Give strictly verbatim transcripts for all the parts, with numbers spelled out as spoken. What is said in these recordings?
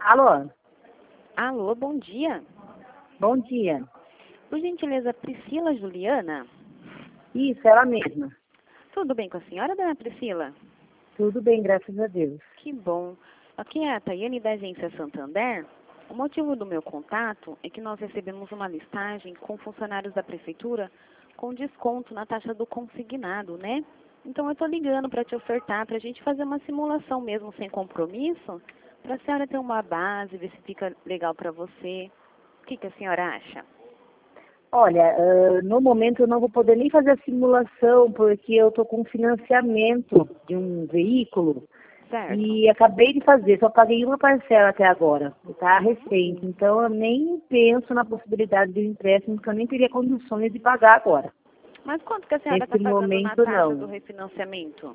Alô, Alô, bom dia. bom dia. Por gentileza, Priscila Juliana? Isso, ela mesma. Tudo bem com a senhora, dona Priscila? Tudo bem, graças a Deus. Que bom. Aqui é a Tayane da agência Santander. O motivo do meu contato é que nós recebemos uma listagem com funcionários da prefeitura com desconto na taxa do consignado, né? Então eu estou ligando para te ofertar, para a gente fazer uma simulação mesmo sem compromisso, para a senhora ter uma base, ver se fica legal para você. O que, que a senhora acha? Olha, uh, no momento eu não vou poder nem fazer a simulação, porque eu estou com financiamento de um veículo Certo. e acabei de fazer, só paguei uma parcela até agora, está recente. Então eu nem penso na possibilidade de um empréstimo, porque eu nem teria condições de pagar agora. Mas quanto que a senhora está Nesse pagando na momento, taxa não. do refinanciamento?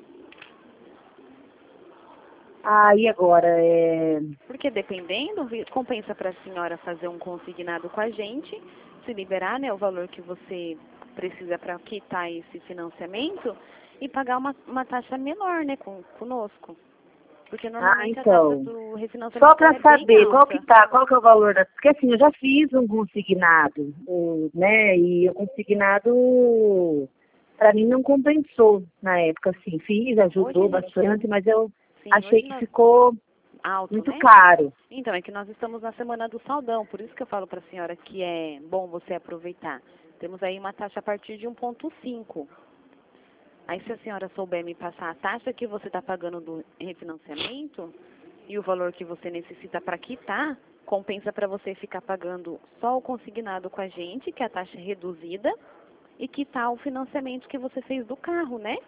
Ah, e agora? É... Porque dependendo, vi- compensa para a senhora fazer um consignado com a gente, se liberar, né, o valor que você precisa para quitar esse financiamento e pagar uma, uma taxa menor, né, com, conosco. Porque Ah, normalmente a taxa então. do refinanciamento Só ela para é bem saber qual que alta. tá, qual que é o valor da. Porque assim, eu já fiz um consignado, o- né? E o consignado para mim não compensou na época, assim, fiz, ajudou Hoje, bastante, mas eu sim, achei hoje que nós, ficou alto, muito né? caro. Então, é que nós estamos na semana do saldão, por isso que eu falo para a senhora que é bom você aproveitar. Temos aí uma taxa a partir de um vírgula cinco. Aí, se a senhora souber me passar a taxa que você está pagando do refinanciamento e o valor que você necessita para quitar, compensa para você ficar pagando só o consignado com a gente, que é a taxa reduzida, e quitar o financiamento que você fez do carro, né?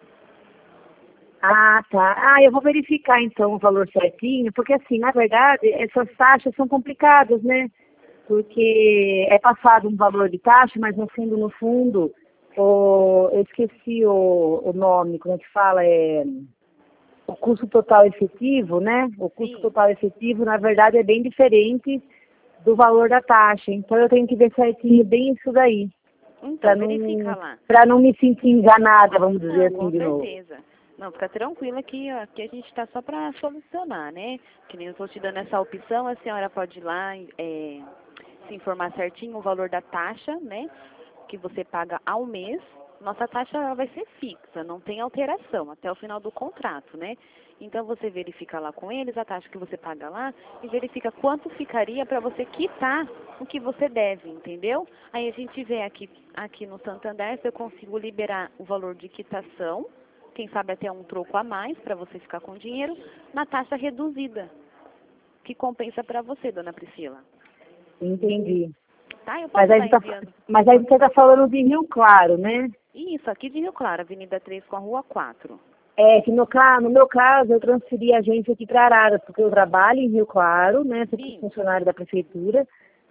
Ah, tá. Ah, eu vou verificar então o valor certinho, porque assim, na verdade, essas taxas são complicadas, né? Porque é passado um valor de taxa, mas no fundo, no fundo, o, eu esqueci o, o nome, como é que fala, é o custo total efetivo, né? O custo Sim. total efetivo, na verdade, é bem diferente do valor da taxa. Então eu tenho que ver certinho bem isso daí, Então, para verifica não, lá. para não me sentir enganada, vamos dizer Não, assim com de novo. certeza. Não, fica tranquila que aqui a gente está só para solucionar, né? Que nem eu estou te dando essa opção, a senhora pode ir lá é, se informar certinho o valor da taxa, né? Que você paga ao mês. Nossa taxa ela vai ser fixa, não tem alteração até o final do contrato, né? Então você verifica lá com eles a taxa que você paga lá e verifica quanto ficaria para você quitar o que você deve, entendeu? Aí a gente vê aqui, aqui no Santander se eu consigo liberar o valor de quitação, quem sabe até um troco a mais para você ficar com dinheiro, na taxa reduzida, que compensa para você, dona Priscila. Entendi. Tá? Eu Mas posso aí, estar você tá, enviando. mas aí você está falando de Rio Claro, né? Isso, aqui de Rio Claro, Avenida três com a Rua quatro. É que no, ca- no meu caso eu transferi a agência aqui para Araras, porque eu trabalho em Rio Claro, né? Sou Sim. funcionário da prefeitura,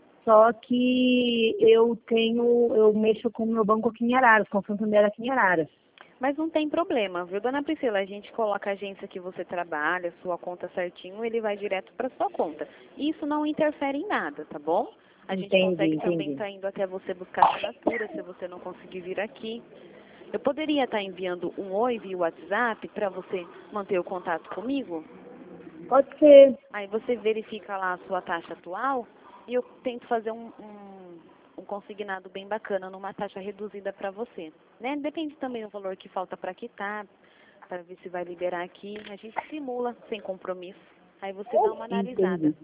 só que eu tenho, eu mexo com o meu banco aqui em Araras, com o Santander aqui em Araras. Mas não tem problema, viu, dona Priscila? A gente coloca a agência que você trabalha, sua conta certinho, ele vai direto para sua conta. Isso não interfere em nada, tá bom? A gente Entendi, consegue também entendi. estar indo até você buscar assinatura, se você não conseguir vir aqui. Eu poderia estar enviando um oi via WhatsApp para você manter o contato comigo? Pode ser. Aí você verifica lá a sua taxa atual e eu tento fazer um, um, um consignado bem bacana numa taxa reduzida para você. Né? Depende também do valor que falta para quitar, para ver se vai liberar aqui. A gente simula sem compromisso. Aí você dá uma analisada. Entendi.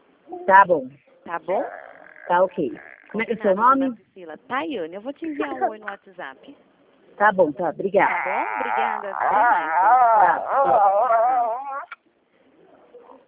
Tá bom, Tá bom? tá ok. Como é que é o seu Combinado, dona nome? Priscila. Tayane, eu vou te enviar um oi no WhatsApp. Tá bom, tá, obrigada. Tá bom? Obrigada. Até mais. Tá, tchau.